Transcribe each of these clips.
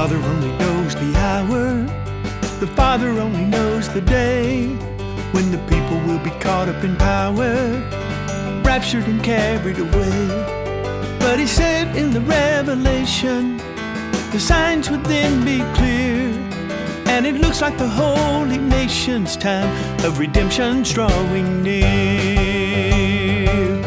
Father only knows the hour, the Father only knows the day, when the people will be caught up in power, raptured and carried away. But he said in the Revelation, the signs would then be clear, and it looks like the holy nation's time of redemption's drawing near.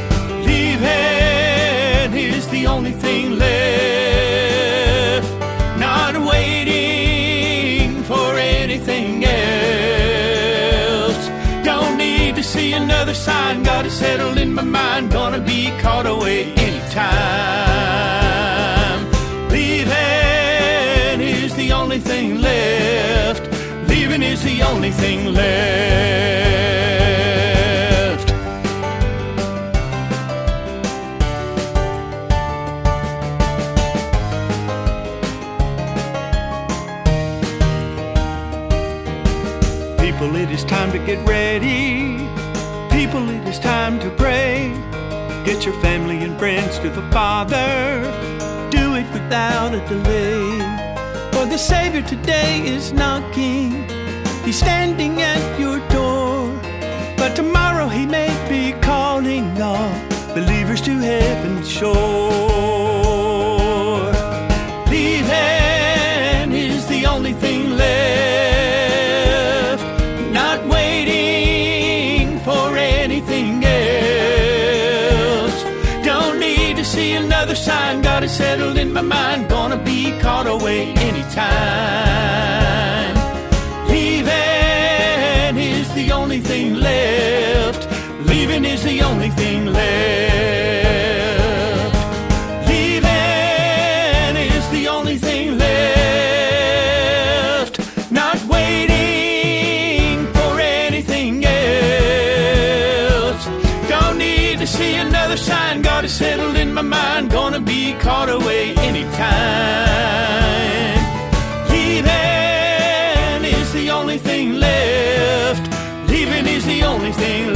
Leaving is the only thing left, not waiting for anything else. Don't need to see another sign, got it settled in my mind, gonna be caught away anytime. Leaving is the only thing left, leaving is the only thing left. People, it is time to get ready. People, it is time to pray. Get your family and friends to the Father. Do it without a delay. For the Savior today is knocking. He's standing at your door. But tomorrow he may be calling all believers to heaven's shore. Leaving is the only thing left, not waiting for anything else. Don't need to see another sign, got it settled in my mind, gonna be caught away anytime. Leaving is the only thing left, leaving is the only thing left. Leaving is the only thing left, not waiting for anything else. Don't need to see another sign, got it settled in my mind, gonna be caught away anytime. Leaving is the only thing left, leaving is the only thing left.